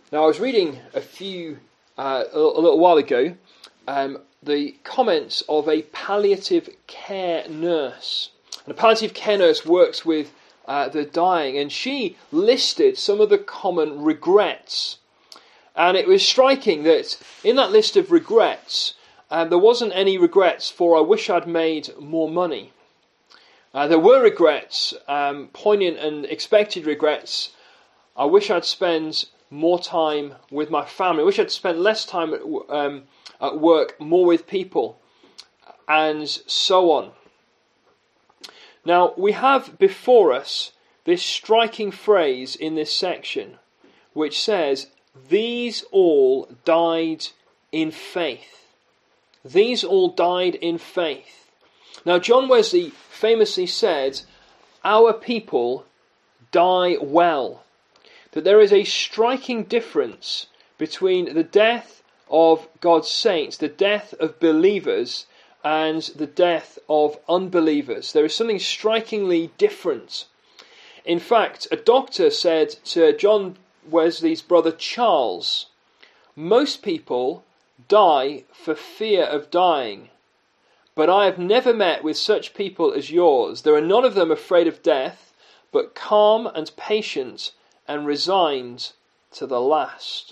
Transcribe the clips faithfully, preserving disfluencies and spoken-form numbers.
Now, I was reading a few, uh, a, a little while ago, um, the comments of a palliative care nurse. And a palliative care nurse works with uh, the dying, and she listed some of the common regrets. And it was striking that in that list of regrets, um, there wasn't any regrets for I wish I'd made more money. Uh, there were regrets, um, poignant and expected regrets. I wish I'd spent more time with my family. I wish I'd spent less time at, um, at work, more with people, and so on. Now, we have before us this striking phrase in this section, which says, "These all died in faith." These all died in faith. Now, John Wesley famously said, "Our people die well." That there is a striking difference between the death of God's saints, the death of believers, and the death of unbelievers. There is something strikingly different. In fact, a doctor said to John Wesley's brother Charles, "Most people die for fear of dying, but I have never met with such people as yours. There are none of them afraid of death, but calm and patient and resigned to the last."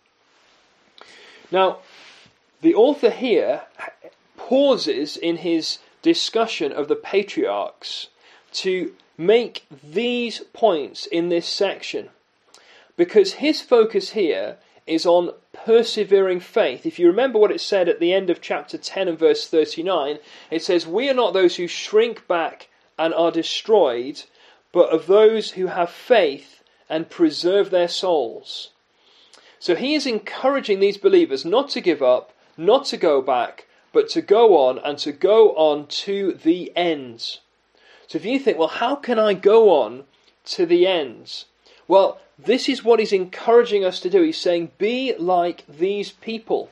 Now, the author here pauses in his discussion of the patriarchs to make these points in this section, because his focus here is on persevering faith. If you remember what it said at the end of chapter ten and verse thirty-nine, it says, "We are not those who shrink back and are destroyed, but of those who have faith and preserve their souls." So he is encouraging these believers not to give up, not to go back, but to go on and to go on to the end. So if you think, well, how can I go on to the end? Well, this is what he's encouraging us to do. He's saying, be like these people.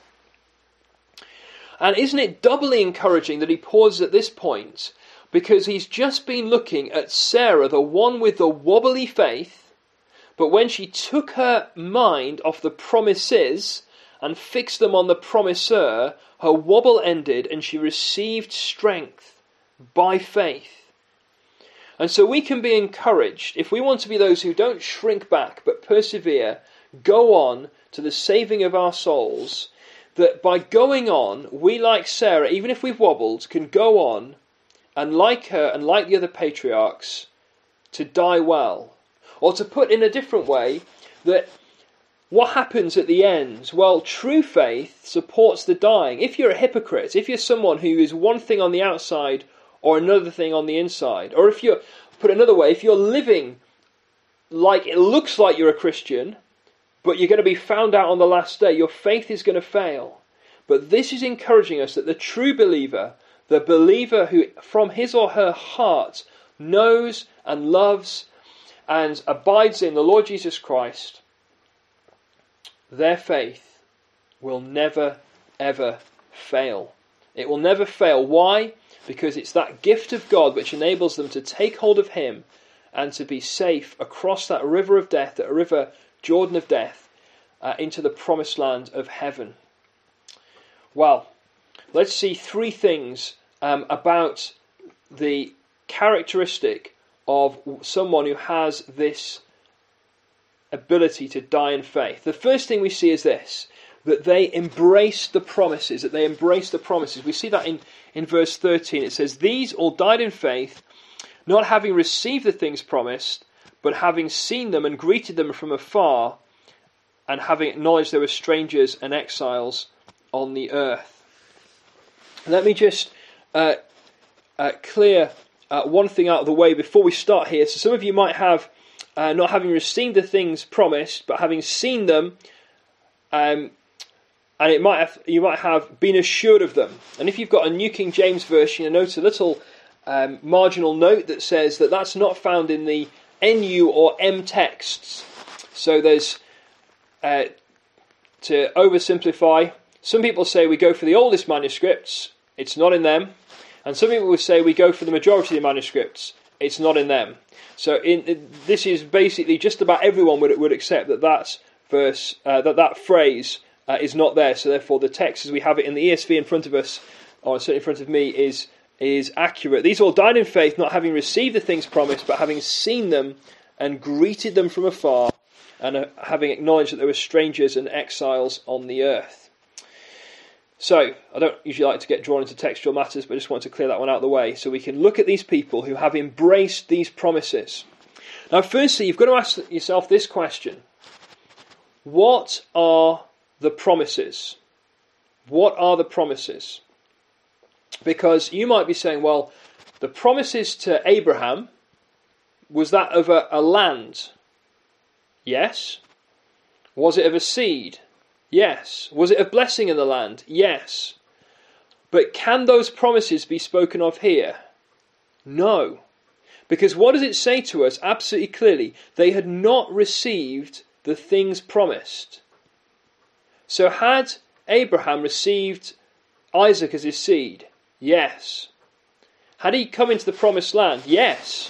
And isn't it doubly encouraging that he pauses at this point? Because he's just been looking at Sarah, the one with the wobbly faith, but when she took her mind off the promises and fixed them on the promisor, her wobble ended and she received strength by faith. And so we can be encouraged, if we want to be those who don't shrink back but persevere, go on to the saving of our souls, that by going on, we, like Sarah, even if we've wobbled, can go on and like her and like the other patriarchs, to die well. Or to put in a different way, that what happens at the end? Well, true faith supports the dying. If you're a hypocrite, if you're someone who is one thing on the outside or another thing on the inside, or if you're, put another way, if you're living like it looks like you're a Christian, but you're going to be found out on the last day, your faith is going to fail. But this is encouraging us that the true believer, the believer who from his or her heart knows and loves and abides in the Lord Jesus Christ, their faith will never, ever fail. It will never fail. Why? Because it's that gift of God which enables them to take hold of Him and to be safe across that river of death, that river Jordan of death, uh, into the promised land of heaven. Well, let's see three things um, about the characteristic of someone who has this ability to die in faith. The first thing we see is this, that they embrace the promises, that they embrace the promises. We see that in, in verse thirteen. It says, "These all died in faith, not having received the things promised, but having seen them and greeted them from afar, and having acknowledged they were strangers and exiles on the earth." Let me just uh, uh, clear uh, one thing out of the way before we start here. So some of you might have, uh, not having received the things promised, but having seen them, um, and it might have, you might have been assured of them. And if you've got a New King James version, you'll notice a little um, marginal note that says that that's not found in the N U or M texts. So there's, uh, to oversimplify, some people say we go for the oldest manuscripts, it's not in them. And some people would say we go for the majority of the manuscripts, it's not in them. So in, in, this is basically just about everyone would, would accept that that's verse, uh, that that phrase uh, is not there. So therefore, the text as we have it in the E S V in front of us, or certainly in front of me, is is accurate. These all died in faith, not having received the things promised, but having seen them and greeted them from afar, and uh, having acknowledged that they were strangers and exiles on the earth. So, I don't usually like to get drawn into textual matters, but I just want to clear that one out of the way, so we can look at these people who have embraced these promises. Now, firstly, you've got to ask yourself this question. What are the promises? What are the promises? Because you might be saying, well, the promises to Abraham, was that of a, a land? Yes. Was it of a seed? Yes. Was it of blessing in the land? Yes. But can those promises be spoken of here? No. Because what does it say to us absolutely clearly? They had not received the things promised. So had Abraham received Isaac as his seed? Yes. Had he come into the promised land? Yes.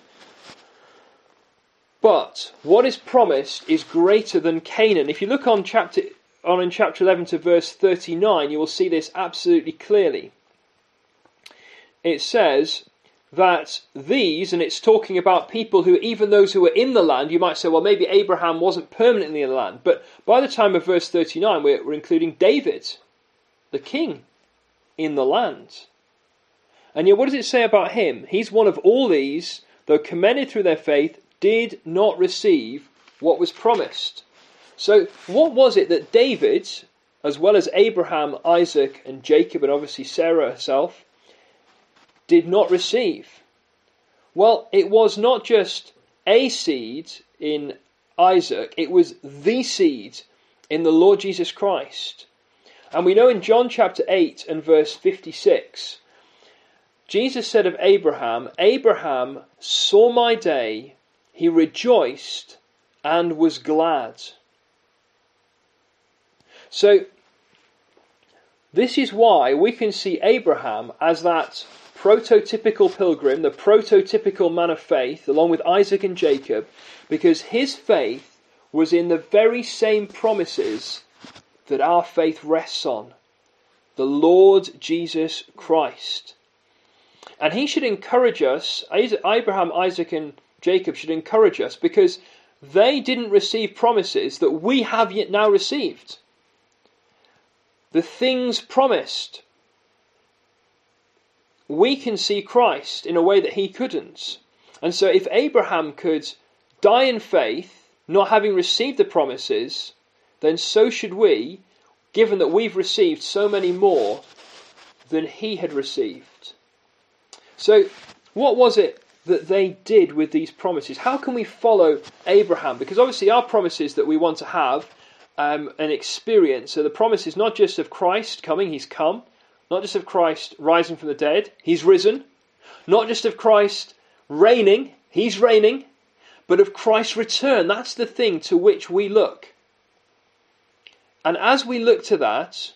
But what is promised is greater than Canaan. If you look on chapter on in chapter eleven to verse thirty-nine, you will see this absolutely clearly. It says that these, and it's talking about people who, even those who were in the land, you might say, well, maybe Abraham wasn't permanently in the land. But by the time of verse thirty-nine, we're, we're including David, the king, in the land. And yet what does it say about him? He's one of all these, though commended through their faith, did not receive what was promised. So what was it that David, as well as Abraham, Isaac and Jacob, and obviously Sarah herself, did not receive? Well, it was not just a seed in Isaac, it was the seed in the Lord Jesus Christ. And we know in John chapter eight and verse fifty-six, Jesus said of Abraham, Abraham saw my day, he rejoiced and was glad. So, this is why we can see Abraham as that prototypical pilgrim, the prototypical man of faith, along with Isaac and Jacob, because his faith was in the very same promises that our faith rests on, the Lord Jesus Christ. And he should encourage us, Abraham, Isaac and Jacob should encourage us, because they didn't receive promises that we have yet now received. The things promised. We can see Christ in a way that he couldn't. And so if Abraham could die in faith, not having received the promises, then so should we, given that we've received so many more than he had received. So, what was it that they did with these promises? How can we follow Abraham? Because obviously our promises that we want to have um, and experience are the promises not just of Christ coming, he's come, not just of Christ rising from the dead, he's risen, not just of Christ reigning, he's reigning, but of Christ's return. That's the thing to which we look. And as we look to that,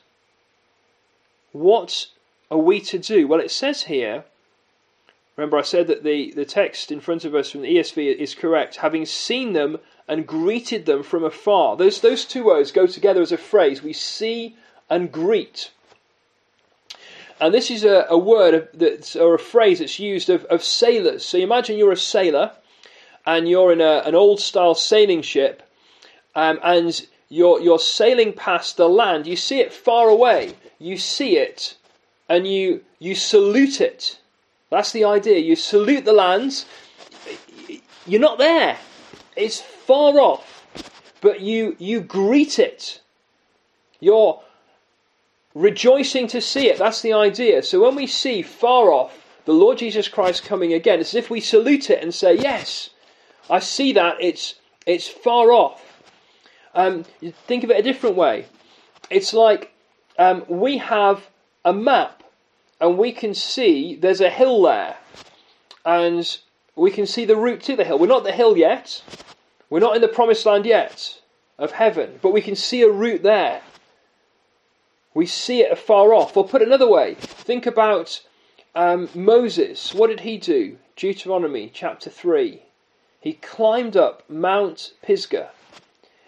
what are we to do? Well, it says here, remember I said that the, the text in front of us from the E S V is correct, having seen them and greeted them from afar. Those, those two words go together as a phrase. We see and greet. And this is a, a word that's, or a phrase that's used of, of sailors. So imagine you're a sailor and you're in a, an old style sailing ship um, and you're, you're sailing past the land. You see it far away. You see it and you you salute it. That's the idea. You salute the land. You're not there. It's far off. But you, you greet it. You're rejoicing to see it. That's the idea. So when we see far off the Lord Jesus Christ coming again, it's as if we salute it and say, yes, I see that. It's, it's far off. Um, think of it a different way. It's like um, we have a map and we can see there's a hill there and we can see the route to the hill. We're not the hill yet. We're not in the promised land yet of heaven, but we can see a route there. We see it afar off. Or put another way, think about um, Moses. What did he do? Deuteronomy chapter three. He climbed up Mount Pisgah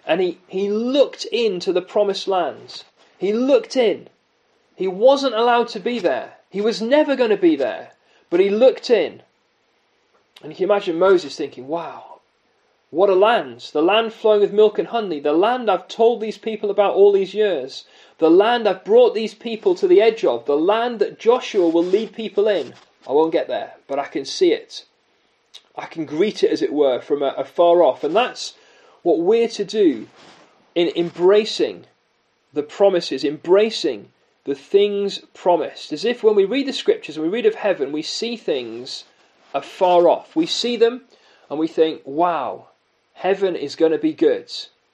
And he, he looked into the promised lands. He looked in. He wasn't allowed to be there. He was never going to be there. But he looked in. And you can imagine Moses thinking, wow, what a land. The land flowing with milk and honey. The land I've told these people about all these years. The land I've brought these people to the edge of. The land that Joshua will lead people in. I won't get there, but I can see it. I can greet it, as it were, from afar off. And that's what we're to do in embracing the promises, embracing the things promised. As if when we read the scriptures and we read of heaven, we see things afar off. We see them and we think, wow, heaven is going to be good.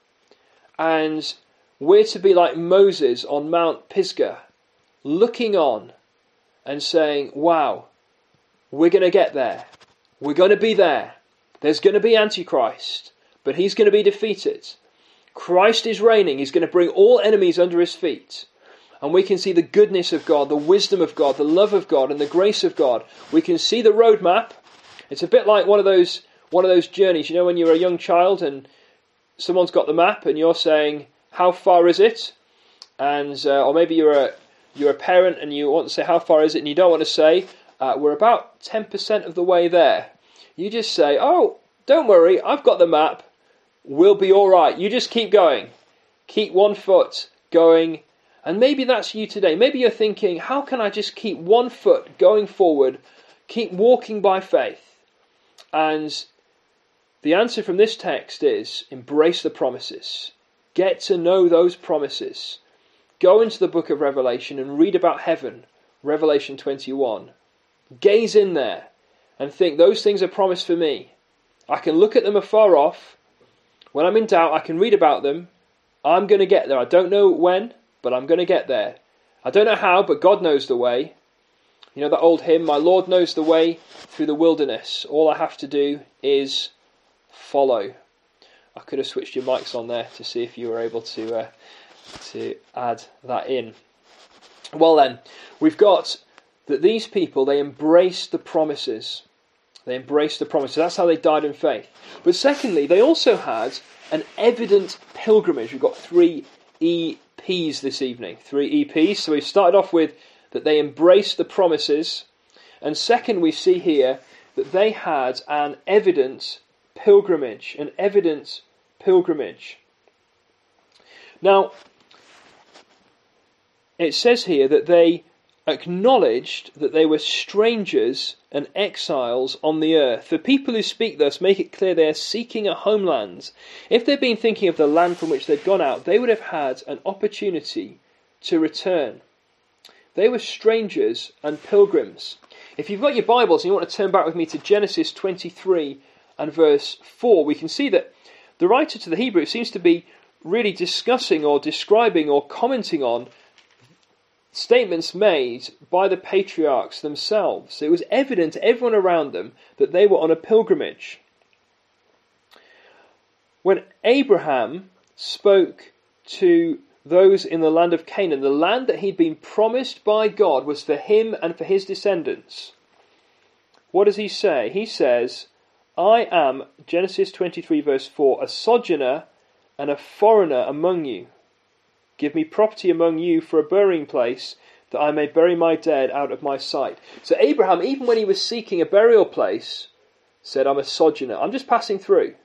And we're to be like Moses on Mount Pisgah, looking on and saying, wow, we're going to get there. We're going to be there. There's going to be Antichrist, but he's going to be defeated. Christ is reigning. He's going to bring all enemies under his feet. And we can see the goodness of God, the wisdom of God, the love of God, and the grace of God. We can see the roadmap. It's a bit like one of those one of those journeys. You know, when you're a young child and someone's got the map and you're saying, how far is it? And uh, or maybe you're a you're a parent and you want to say, how far is it? And you don't want to say, uh, we're about ten percent of the way there. You just say, oh, don't worry, I've got the map. We'll be all right. You just keep going. Keep one foot going. And maybe that's you today. Maybe you're thinking, how can I just keep one foot going forward, keep walking by faith? And the answer from this text is, embrace the promises. Get to know those promises. Go into the book of Revelation and read about heaven, Revelation twenty-one. Gaze in there and think, those things are promised for me. I can look at them afar off. When I'm in doubt, I can read about them. I'm going to get there. I don't know when, but I'm going to get there. I don't know how, but God knows the way. You know that old hymn, my Lord knows the way through the wilderness. All I have to do is follow. I could have switched your mics on there to see if you were able to uh, to add that in. Well then, we've got that these people, they embraced the promises. They embraced the promises. That's how they died in faith. But secondly, they also had an evident pilgrimage. We've got three E Ps this evening. Three E Ps. So we've started off with that they embraced the promises. And second, we see here that they had an evident pilgrimage. An evident pilgrimage. Now, it says here that they acknowledged that they were strangers and exiles on the earth. For people who speak thus make it clear they are seeking a homeland. If they'd been thinking of the land from which they'd gone out, they would have had an opportunity to return. They were strangers and pilgrims. If you've got your Bibles and you want to turn back with me to Genesis twenty-three and verse four, we can see that the writer to the Hebrews seems to be really discussing or describing or commenting on statements made by the patriarchs themselves. It was evident to everyone around them that they were on a pilgrimage. When Abraham spoke to those in the land of Canaan, the land that he'd been promised by God was for him and for his descendants. What does he say? He says, I am, Genesis twenty-three verse four, a sojourner and a foreigner among you. Give me property among you for a burying place, that I may bury my dead out of my sight. So Abraham, even when he was seeking a burial place, said, I'm a sojourner. I'm just passing through.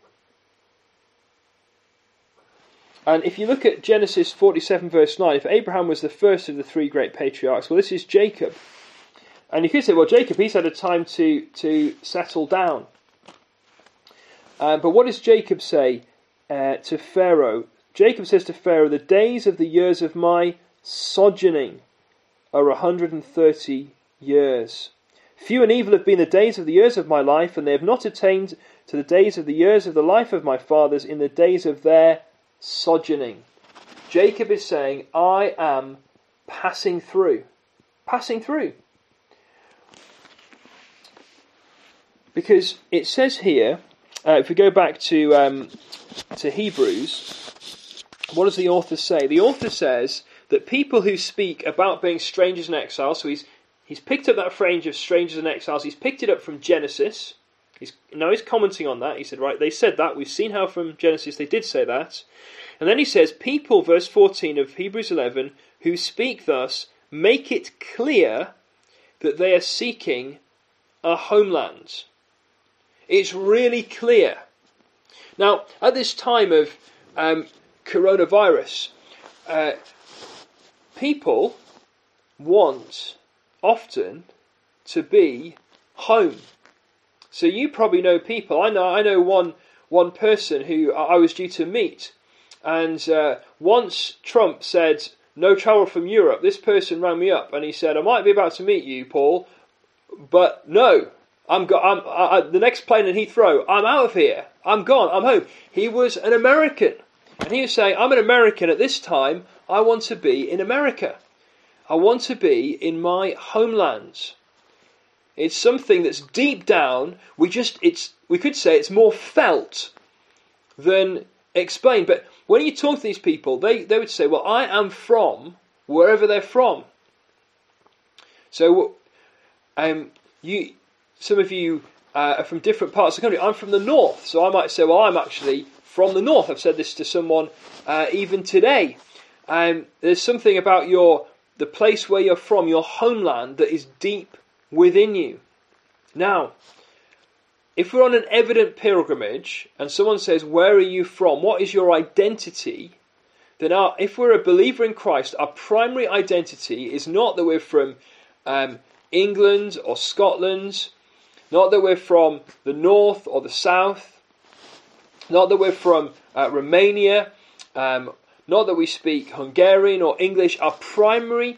And if you look at Genesis forty-seven verse nine, if Abraham was the first of the three great patriarchs, well, this is Jacob. And you could say, well, Jacob, he's had a time to, to settle down. Uh, but what does Jacob say uh, to Pharaoh? Jacob says to Pharaoh, the days of the years of my sojourning are one hundred thirty years. Few and evil have been the days of the years of my life, and they have not attained to the days of the years of the life of my fathers in the days of their sojourning. Jacob is saying, I am passing through. Passing through. Because it says here, uh, if we go back to um, to Hebrews, what does the author say? The author says that people who speak about being strangers and exiles, so he's he's picked up that phrase of strangers and exiles, he's picked it up from Genesis, He's, now he's commenting on that. He said, right, they said that. We've seen how from Genesis they did say that. And then he says, people, verse fourteen of Hebrews eleven, who speak thus, make it clear that they are seeking a homeland. It's really clear. Now, at this time of um, coronavirus, uh, people want often to be home. So you probably know people. I know. I know one one person who I was due to meet, and uh, once Trump said no travel from Europe, this person rang me up and he said, "I might be about to meet you, Paul, but no, I'm go- I'm I, the next plane in Heathrow. I'm out of here. I'm gone. I'm home." He was an American, and he was saying, "I'm an American at this time. I want to be in America. I want to be in my homeland." It's something that's deep down. We just it's we could say it's more felt than explained. But when you talk to these people, they, they would say, "Well, I am from wherever they're from." So, um, you some of you uh, are from different parts of the country. I'm from the north, so I might say, "Well, I'm actually from the north." I've said this to someone uh, even today. Um, there's something about your the place where you're from, your homeland, that is deep within you. Now, if we're on an evident pilgrimage and someone says, "Where are you from? What is your identity?" Then our, if we're a believer in Christ, our primary identity is not that we're from um, England or Scotland, not that we're from the north or the south, not that we're from uh, Romania, um, not that we speak Hungarian or English. Our primary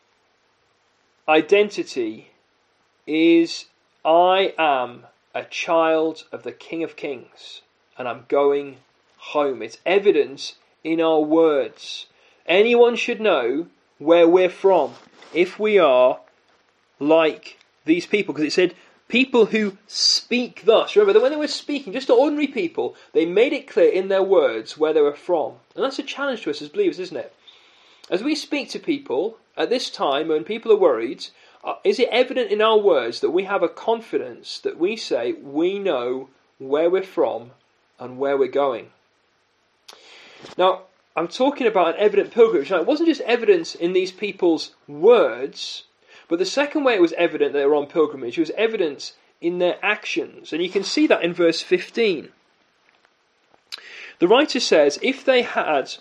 identity is I am a child of the King of Kings and I'm going home. It's evidence in our words. Anyone should know where we're from if we are like these people, because it said people who speak thus. Remember that when they were speaking, just to ordinary people, they made it clear in their words where they were from. And that's a challenge to us as believers, isn't it? As we speak to people at this time when people are worried, Uh, is it evident in our words that we have a confidence that we say we know where we're from and where we're going? Now, I'm talking about an evident pilgrimage. Now, it wasn't just evidence in these people's words, but the second way it was evident they were on pilgrimage, it was evidence in their actions. And you can see that in verse fifteen. The writer says, if they had...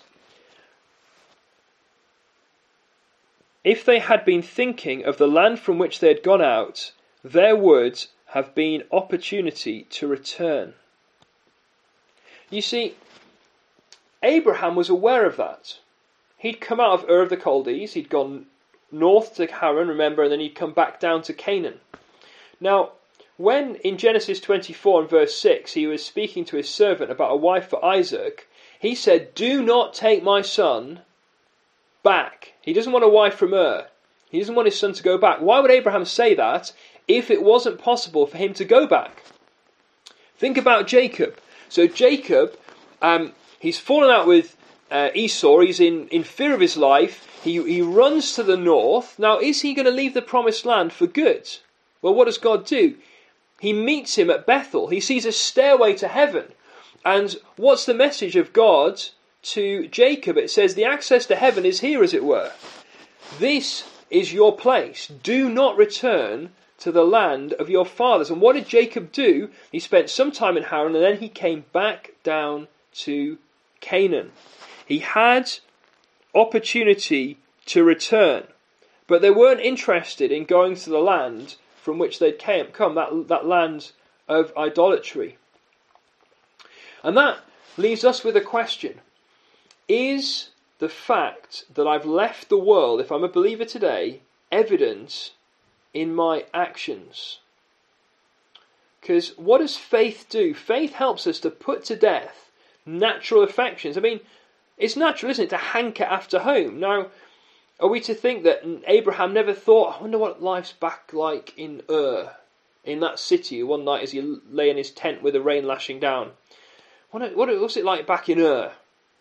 If they had been thinking of the land from which they had gone out, there would have been opportunity to return. You see, Abraham was aware of that. He'd come out of Ur of the Chaldees, he'd gone north to Haran, remember, and then he'd come back down to Canaan. Now, when in Genesis twenty-four and verse six he was speaking to his servant about a wife for Isaac, he said, "Do not take my son back." He doesn't want a wife from Ur. He doesn't want his son to go back. Why would Abraham say that if it wasn't possible for him to go back? Think about Jacob. So Jacob, um, he's fallen out with uh, Esau. He's in, in fear of his life. He, he runs to the north. Now, is he going to leave the promised land for good? Well, what does God do? He meets him at Bethel. He sees a stairway to heaven. And what's the message of God to Jacob? It says the access to heaven is here, as it were. This is your place. Do not return to the land of your fathers. And what did Jacob do? He spent some time in Haran and then he came back down to Canaan. He had opportunity to return, but they weren't interested in going to the land from which they'd came, come, that, that land of idolatry. And that leaves us with a question. Is the fact that I've left the world, if I'm a believer today, evident in my actions? Because what does faith do? Faith helps us to put to death natural affections. I mean, it's natural, isn't it, to hanker after home? Now, are we to think that Abraham never thought, I wonder what life's back like in Ur, in that city, one night as he lay in his tent with the rain lashing down? What was it like back in Ur?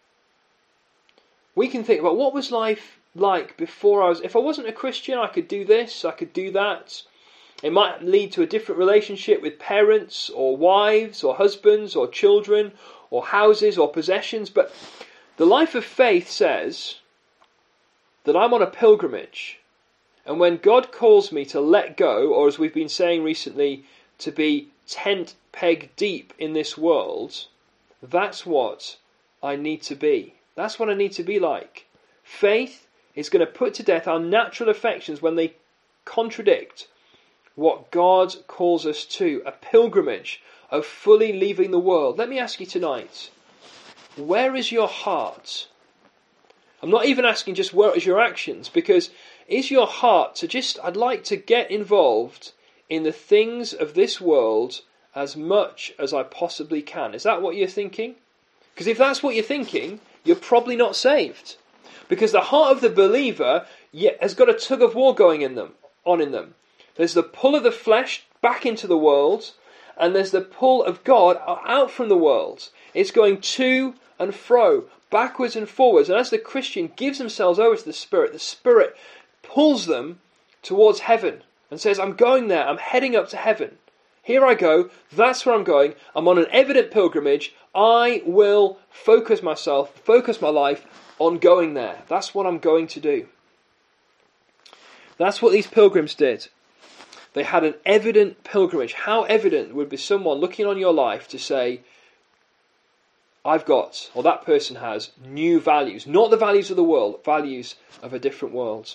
We can think about what was life like before I was... If I wasn't a Christian, I could do this, I could do that. It might lead to a different relationship with parents or wives or husbands or children or houses or possessions. But the life of faith says that I'm on a pilgrimage. And when God calls me to let go, or as we've been saying recently, to be tent peg deep in this world, that's what I need to be. That's what I need to be like. Faith is going to put to death our natural affections when they contradict what God calls us to, a pilgrimage of fully leaving the world. Let me ask you tonight, where is your heart? I'm not even asking just where is your actions, because is your heart to just, I'd like to get involved in the things of this world as much as I possibly can. Is that what you're thinking? Because if that's what you're thinking, you're probably not saved. Because the heart of the believer has got a tug of war going in them, on in them. There's the pull of the flesh back into the world, and there's the pull of God out from the world. It's going to and fro, backwards and forwards. And as the Christian gives themselves over to the Spirit, the Spirit pulls them towards heaven and says, I'm going there, I'm heading up to heaven. Here I go, that's where I'm going. I'm on an evident pilgrimage. I will focus myself, focus my life on going there. That's what I'm going to do. That's what these pilgrims did. They had an evident pilgrimage. How evident would be someone looking on your life to say, I've got, or that person has, new values. Not the values of the world, values of a different world.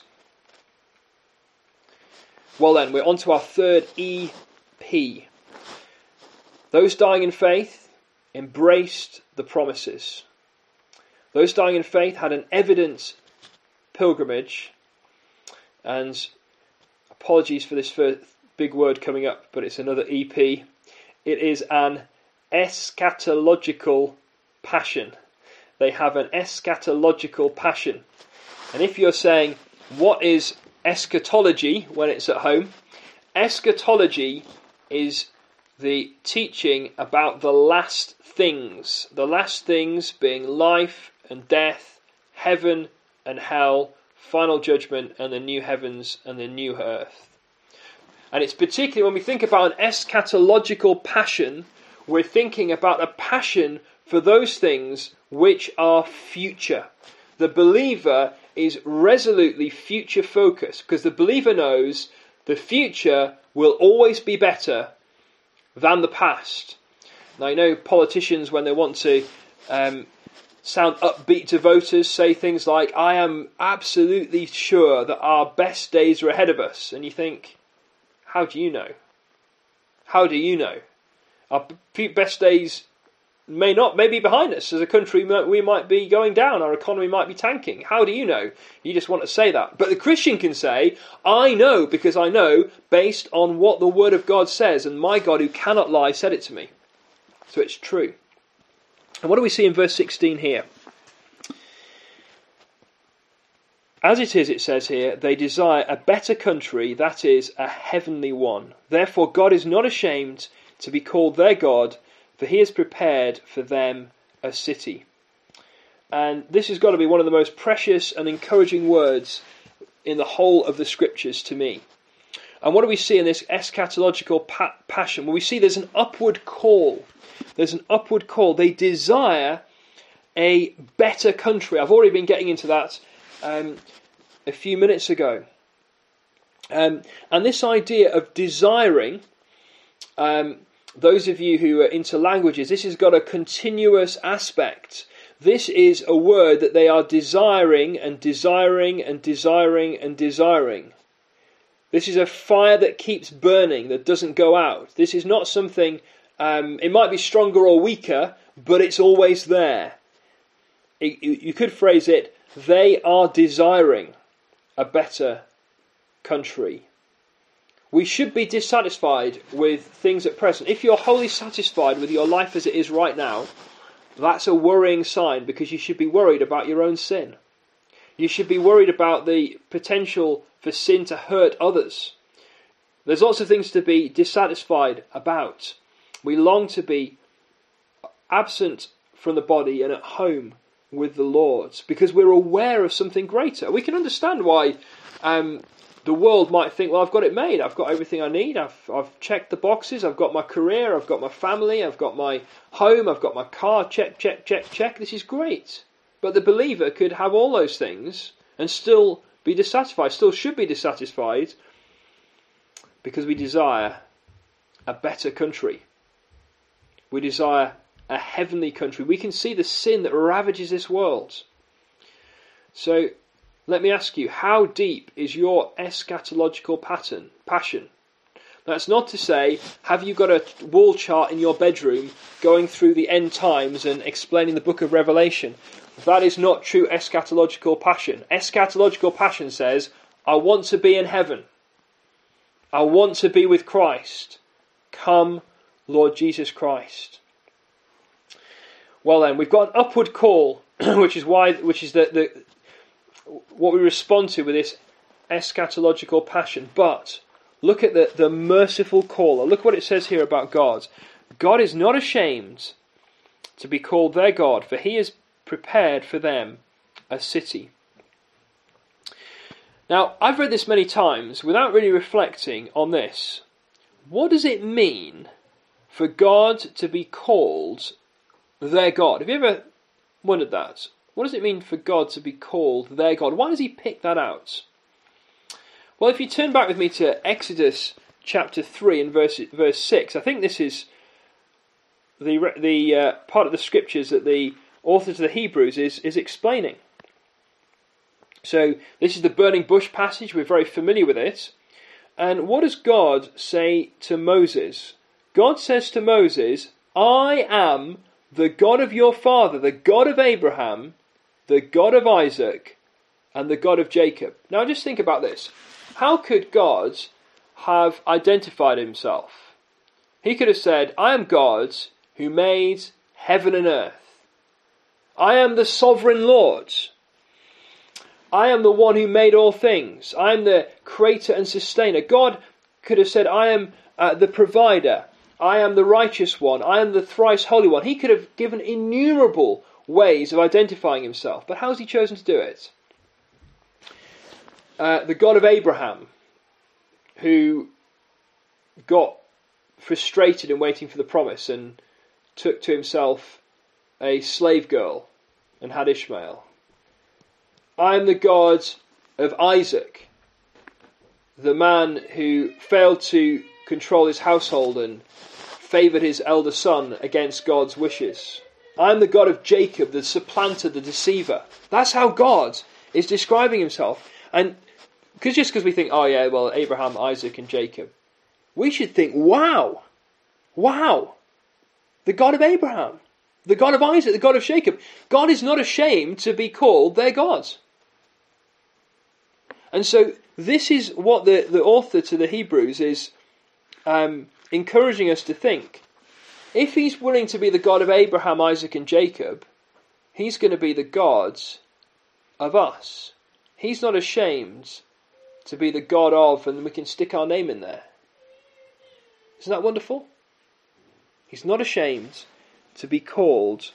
Well then, we're on to our third E P. Those dying in faith embraced the promises. Those dying in faith had an evident pilgrimage. And apologies for this first big word coming up, but it's another E P. It is an eschatological passion. They have an eschatological passion. And if you're saying, what is eschatology when it's at home? Eschatology is the teaching about the last things. The last things being life and death, heaven and hell, final judgment, and the new heavens and the new earth. And it's particularly when we think about an eschatological passion, we're thinking about a passion for those things which are future. The believer is resolutely future focused, because the believer knows the future will always be better than the past. Now, I know politicians, when they want to um, sound upbeat to voters, say things like, I am absolutely sure that our best days are ahead of us. And you think, how do you know? How do you know? Our best days may not, may be behind us. As a country, we might be going down. Our economy might be tanking. How do you know? You just want to say that. But the Christian can say, I know because I know based on what the Word of God says. And my God, who cannot lie, said it to me. So it's true. And what do we see in verse sixteen here? As it is, it says here, they desire a better country, that is, a heavenly one. Therefore God is not ashamed to be called their God, for he has prepared for them a city. And this has got to be one of the most precious and encouraging words in the whole of the Scriptures to me. And what do we see in this eschatological pa- passion? Well, we see there's an upward call. There's an upward call. They desire a better country. I've already been getting into that um, a few minutes ago. Um, and this idea of desiring, um, those of you who are into languages, this has got a continuous aspect. This is a word that they are desiring and desiring and desiring and desiring. This is a fire that keeps burning, that doesn't go out. This is not something, um, it might be stronger or weaker, but it's always there. It, you could phrase it, they are desiring a better country. We should be dissatisfied with things at present. If you're wholly satisfied with your life as it is right now, that's a worrying sign, because you should be worried about your own sin. You should be worried about the potential for sin to hurt others. There's lots of things to be dissatisfied about. We long to be absent from the body and at home with the Lord, because we're aware of something greater. We can understand why um, the world might think, well, I've got it made. I've got everything I need. I've I've checked the boxes. I've got my career. I've got my family. I've got my home. I've got my car. Check, check, check, check. This is great. But the believer could have all those things and still be dissatisfied, still should be dissatisfied, because we desire a better country. We desire a heavenly country. We can see the sin that ravages this world. So, let me ask you, how deep is your eschatological pattern, passion? That's not to say, have you got a wall chart in your bedroom going through the end times and explaining the book of Revelation? That is not true eschatological passion. Eschatological passion says, I want to be in heaven. I want to be with Christ. Come, Lord Jesus Christ. Well then, we've got an upward call, which is why, which is the, the what we respond to with this eschatological passion. But look at the, the merciful caller. Look what it says here about God. God is not ashamed to be called their God, for he has prepared for them a city. Now, I've read this many times without really reflecting on this. What does it mean for God to be called their God? Have you ever wondered that? What does it mean for God to be called their God? Why does he pick that out? Well, if you turn back with me to Exodus chapter three and verse verse six, I think this is the the uh, part of the scriptures that the author to the Hebrews is, is explaining. So this is the burning bush passage. We're very familiar with it. And what does God say to Moses? God says to Moses, I am the God of your father, the God of Abraham, the God of Isaac, and the God of Jacob. Now just think about this. How could God have identified himself? He could have said, I am God who made heaven and earth. I am the sovereign Lord. I am the one who made all things. I am the creator and sustainer. God could have said, I am uh, the provider. I am the righteous one. I am the thrice holy one. He could have given innumerable ways of identifying himself. But how has he chosen to do it? Uh, the God of Abraham, who got frustrated in waiting for the promise and took to himself a slave girl and had Ishmael. I am the God of Isaac, the man who failed to control his household and favoured his elder son against God's wishes. I am the God of Jacob, the supplanter, the deceiver. That's how God is describing himself. And cause just because we think, oh yeah, well, Abraham, Isaac and Jacob, we should think, wow, wow, the God of Abraham, the God of Isaac, the God of Jacob. God is not ashamed to be called their God. And so this is what the, the author to the Hebrews is um, encouraging us to think. If he's willing to be the God of Abraham, Isaac and Jacob, he's going to be the God of us. He's not ashamed to be the God of, and we can stick our name in there. Isn't that wonderful? He's not ashamed to be called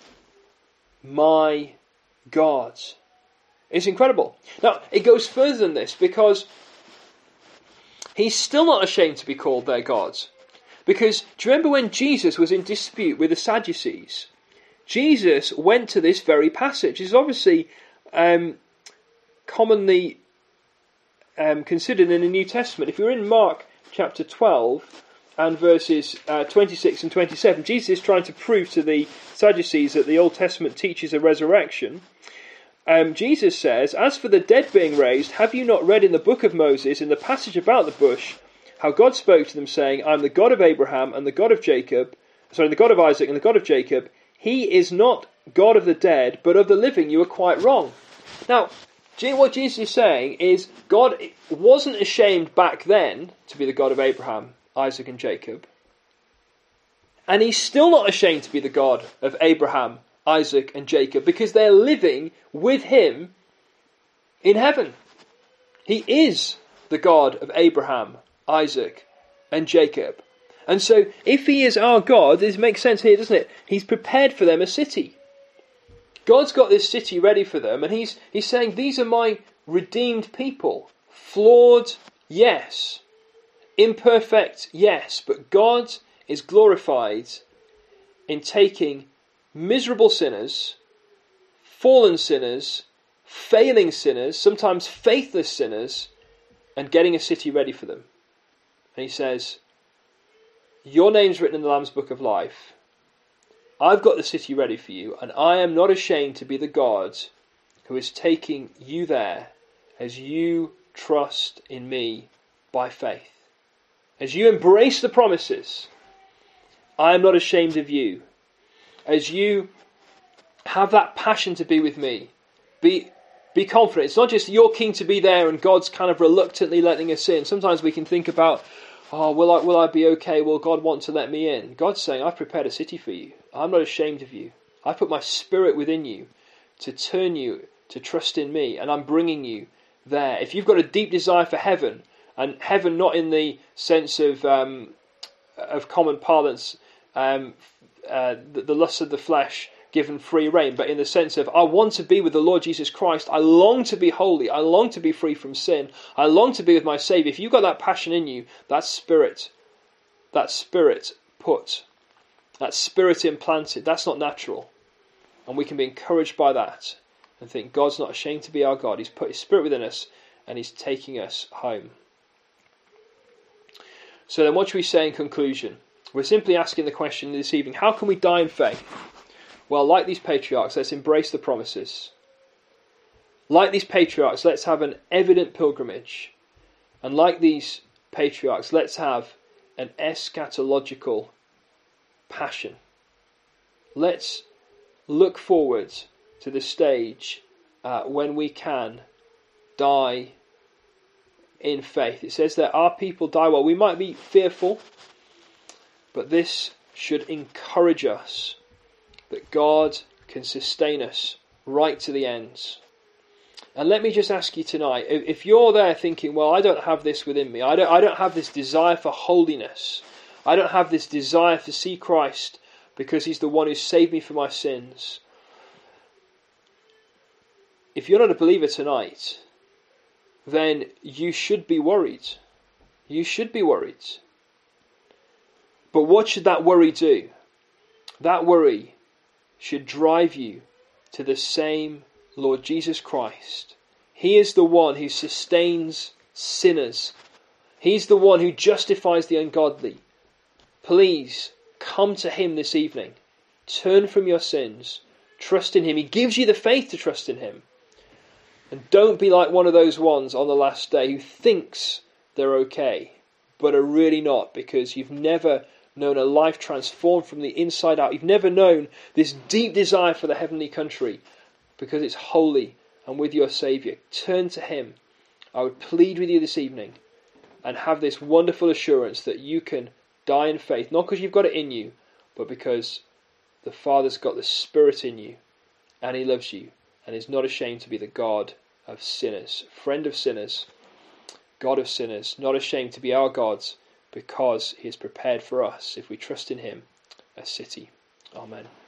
my God. It's incredible. Now, it goes further than this, because he's still not ashamed to be called their God. Because, do you remember when Jesus was in dispute with the Sadducees? Jesus went to this very passage. It's obviously um, commonly um, considered in the New Testament. If you're in Mark chapter twelve and verses uh, twenty-six and twenty-seven, Jesus is trying to prove to the Sadducees that the Old Testament teaches a resurrection. Um, Jesus says, as for the dead being raised, have you not read in the book of Moses, in the passage about the bush, how God spoke to them, saying, I am the God of Abraham and the God of Jacob, sorry, the God of Isaac and the God of Jacob. He is not God of the dead, but of the living. You are quite wrong. Now, what Jesus is saying is, God wasn't ashamed back then to be the God of Abraham, Isaac and Jacob. And he's still not ashamed to be the God of Abraham, Isaac and Jacob, because they're living with him in heaven. He is the God of Abraham, Isaac and Jacob. And so if he is our God, this makes sense here, doesn't it? He's prepared for them a city. God's got this city ready for them, and he's he's saying, these are my redeemed people, Flawed, yes. Imperfect, yes. But God is glorified in taking miserable sinners, fallen sinners, failing sinners, sometimes faithless sinners, and getting a city ready for them. And he says, your name's written in the Lamb's Book of Life. I've got the city ready for you, and I am not ashamed to be the God who is taking you there as you trust in me by faith. As you embrace the promises, I am not ashamed of you. As you have that passion to be with me, be be confident. It's not just you're keen to be there and God's kind of reluctantly letting us in. Sometimes we can think about, oh, will I, will I be okay? Will God want to let me in? God's saying, I've prepared a city for you. I'm not ashamed of you. I put my spirit within you to turn you to trust in me, and I'm bringing you there. If you've got a deep desire for heaven, and heaven not in the sense of um, of common parlance, um, uh, the, the lust of the flesh given free rein, but in the sense of I want to be with the Lord Jesus Christ. I long to be holy. I long to be free from sin. I long to be with my Saviour. If you've got that passion in you, that spirit, that spirit put, that spirit implanted, that's not natural. And we can be encouraged by that and think God's not ashamed to be our God. He's put his spirit within us and he's taking us home. So then what should we say in conclusion? We're simply asking the question this evening, how can we die in faith? Well, like these patriarchs, let's embrace the promises. Like these patriarchs, let's have an evident pilgrimage. And like these patriarchs, let's have an eschatological passion. Let's look forward to the stage uh, when we can die in faith. It says that our people die well. We might be fearful, but this should encourage us that God can sustain us right to the end. And let me just ask you tonight, if you're there thinking, well, I don't have this within me, I don't, I don't have this desire for holiness, I don't have this desire to see Christ because he's the one who saved me from my sins. If you're not a believer tonight, then you should be worried. You should be worried. But what should that worry do? That worry should drive you to the same Lord Jesus Christ. He is the one who sustains sinners. He's the one who justifies the ungodly. Please come to him this evening. Turn from your sins. Trust in him. He gives you the faith to trust in him. And don't be like one of those ones on the last day who thinks they're okay, but are really not, because you've never known a life transformed from the inside out. You've never known this deep desire for the heavenly country because it's holy and with your Saviour. Turn to him. I would plead with you this evening and have this wonderful assurance that you can die in faith, not because you've got it in you, but because the Father's got the Spirit in you and he loves you and is not ashamed to be the God of sinners, friend of sinners, God of sinners, not ashamed to be our God, because he has prepared for us, if we trust in him, a city. Amen.